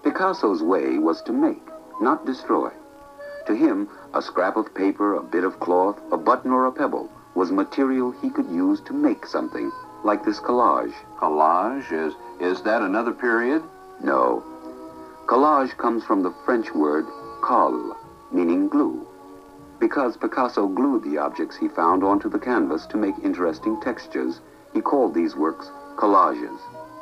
Picasso's way was to make, not destroy. To him, a scrap of paper, a bit of cloth, a button, or a pebble was material he could use to make something, like this collage. Collage? Is that another period? No. Collage comes from the French word colle, meaning glue, because Picasso glued the objects he found onto the canvas to make interesting textures. He called these works collages.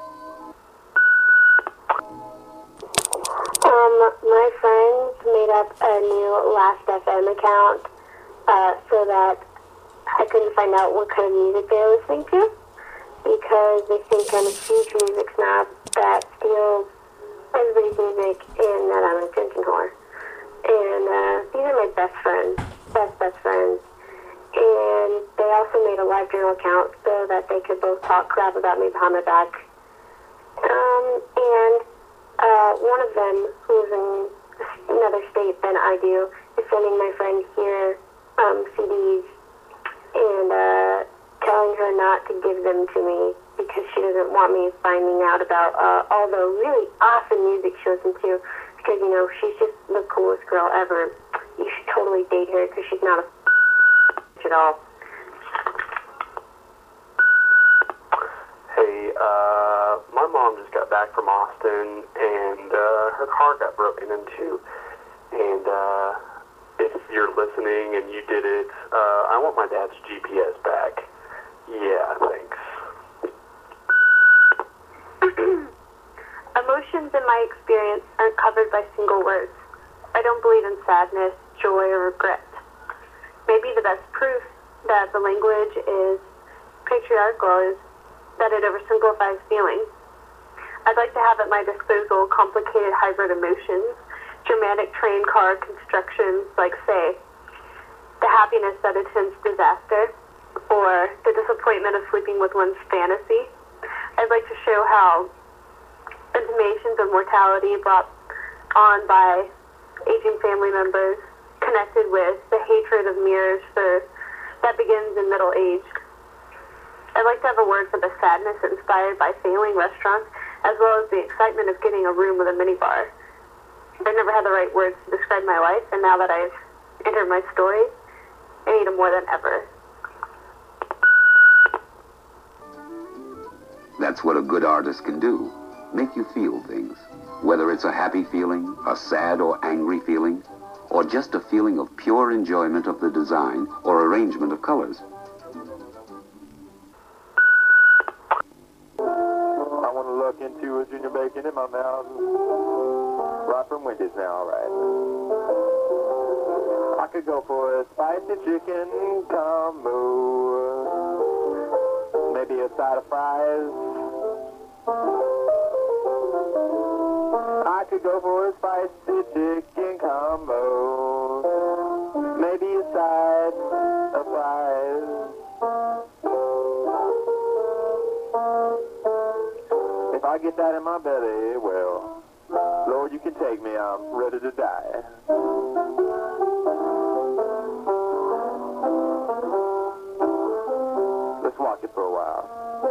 My friends made up a new Last.fm account so that I couldn't find out what kind of music they were listening to, because they think I'm a huge music snob that steals everybody's music and that I'm a drinking whore. And these are my best friends, best friends. And they also made a live journal account so that they could both talk crap about me behind my back. One of them, who's in another state than I do, is sending my friend here CDs and telling her not to give them to me because she doesn't want me finding out about all the really awesome music she listens to, because, you know, she's just the coolest girl ever. You should totally date her because she's not a at all. Hey, my mom just got back from Austin, and her car got broken into. And if you're listening and you did it, I want my dad's GPS back. Yeah, thanks. Emotions in my experience aren't covered by single words. I don't believe in sadness, joy, or regret. Maybe the best proof that the language is patriarchal is that it oversimplifies feelings. I'd like to have at my disposal complicated hybrid emotions, dramatic train car constructions like, say, the happiness that attends disaster, or the disappointment of sleeping with one's fantasy. I'd like to show how intimations of mortality brought on by aging family members connected with the hatred of mirrors that begins in middle age. I'd like to have a word for the sadness inspired by failing restaurants, as well as the excitement of getting a room with a minibar. I've never had the right words to describe my life, and now that I've entered my story, I need them more than ever. That's what a good artist can do, make you feel things. Whether it's a happy feeling, a sad or angry feeling, or just a feeling of pure enjoyment of the design or arrangement of colors. I want to look into a junior bacon in my mouth. Right from Wendy's now, all right. I could go for a spicy chicken combo. Maybe a side of fries. I could go for a spicy chicken combo. Maybe a side of fries. If I get that in my belly, well, Lord, you can take me. I'm ready to die. Let's walk it for a while.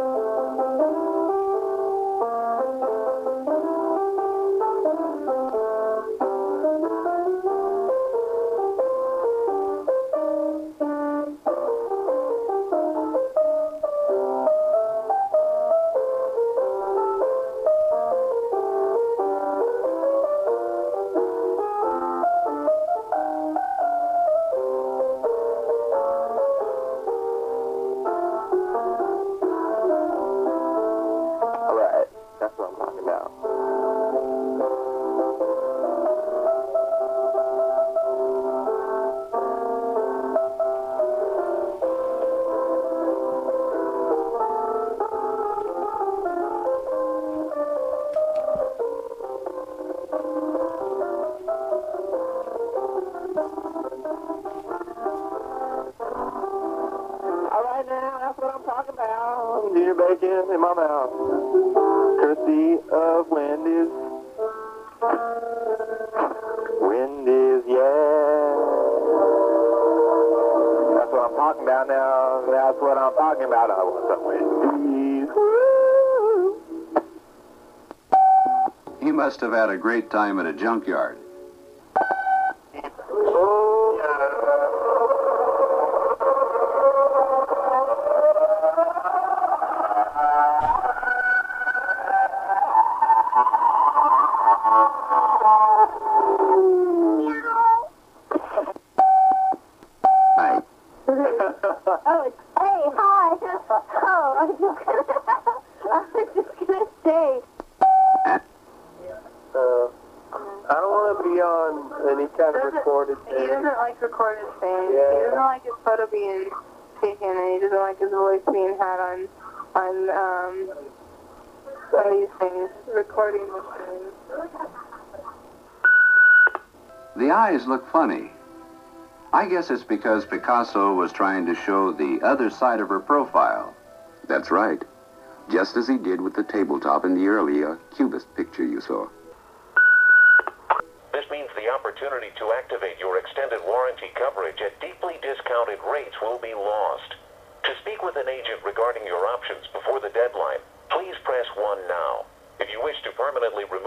Junior bacon in my mouth, courtesy of Wendy's. Wendy's, yeah. That's what I'm talking about now. That's what I'm talking about. I want some Wendy's. He must have had a great time at a junkyard. Hi. Oh, hey, hi. Oh, I was just gonna say. I don't want to be on any kind of recorded He thing. doesn't like recorded things. Yeah. He doesn't like his photo being taken, and he doesn't like his voice being had on these things, recording machines. The eyes look funny. I guess it's because Picasso was trying to show the other side of her profile. That's right. Just as he did with the tabletop in the earlier Cubist picture you saw. This means the opportunity to activate your extended warranty coverage at deeply discounted rates will be lost. To speak with an agent regarding your options before the deadline, please press 1 now. If you wish to permanently remove